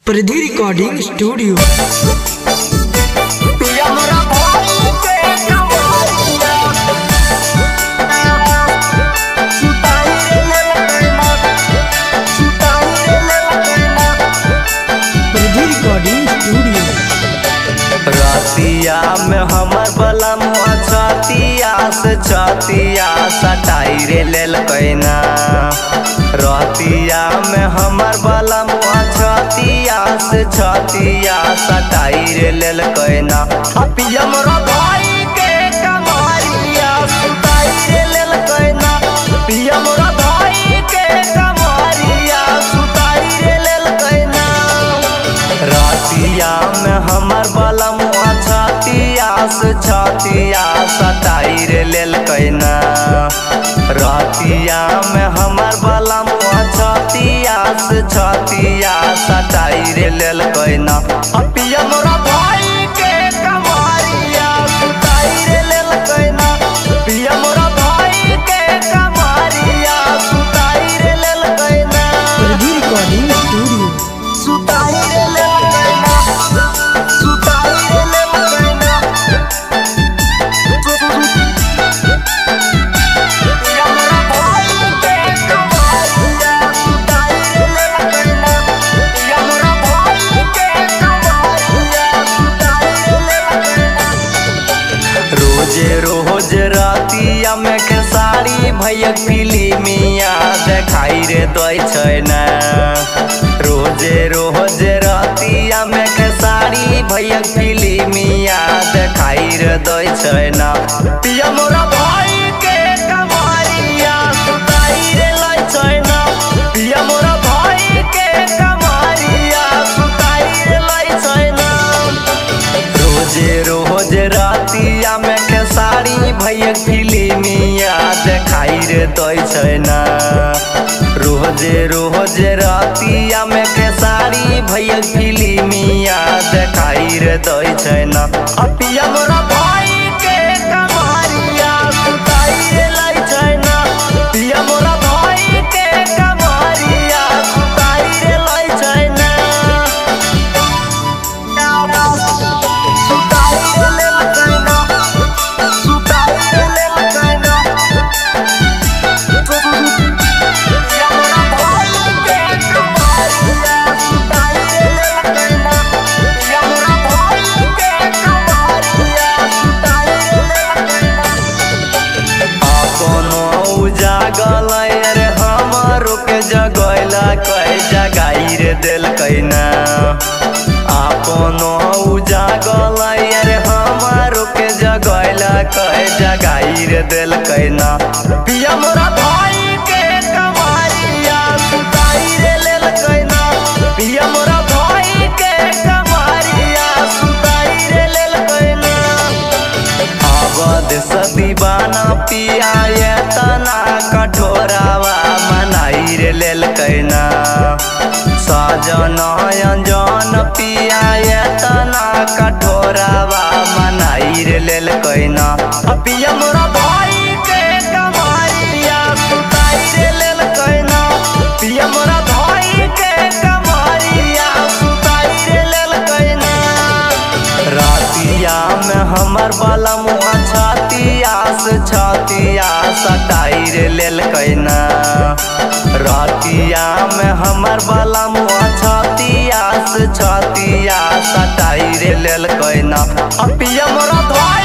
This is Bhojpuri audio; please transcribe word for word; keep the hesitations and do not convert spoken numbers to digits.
परिधि recording studio. Paridhi recording studio. रतिया में हमर बलम छतिया से छतिया सटाई रे लेल कैना। रतिया में हमर बलम छतिया से छतिया सटाई रे लेल कैना। अपियम रो भाई के कमारिया सुताई रे लेल कैना। पियम रो भाई के कमारिया सुताई रे लेल कैना। रतिया में हमर बलम छतिया से छतिया सटाई रे लेल कैना। रतिया में हमर बलम छतिया से छतिया सटाई रे लेल कैना। अपियम रो भाई के कमारिया सुताई रे लेल कैना। पियम रो भाई के कमारिया सुताई रे लेल कैना। परिधि रिकॉर्डिंग स्टूडियो। सुताई रे लेल कैना। सुताई रे लेल कैना। रोजे रोज रातिया में खेसारी भैया फिल्मिया देखाई रे दै छै ना। रोजे रोज रातिया में खेसारी भैया फिल्मिया देखाई रे दै छै ना। पिया मोरा भाई के कमारिया सुताई रे लै छै ना। पिया मोरा भाई के कमारिया सुताई रे लै छै ना। रोजे रोज रातिया में खेसारी भैया फिल्मिया देखाई रे दै छै ना। रोजे रोज रातिया में खेसारी भैया फिल्मिया देखाई रे दै छै ना। अपिया मोरा भाई के कमारिया सुताई रे लै छै ना। पिया मोरा भाई के कमारिया सुताई रे लै छै ना। जगैला कई जगाई रे दिल कैना। अपनो उजागल रे हमारो के जगैला कई जगाई रे दिल कैना। पिया मोरा भाई के कमारिया सुताई रे लेल कैना। पिया मोरा भाई के कमारिया सुताई रे लेल कैना। अवध से दीवाना पिया ये तना कठोरावा मनाई रे लेल कैना। साजन अंजन पिया ये तना कठोरावा मनाई रे लेल कैना। पिया मोरा भाई के कमारिया सुताई रे लेल कैना। पिया मोरा भाई के कमारिया सुताई रे लेल कैना। रातिया में हमर बलम छतिया से छतिया सटाई रे लेल कैना। रातिया में हमर बलम छतिया से छतिया सटाई रे लेल कैना। पिया मोरा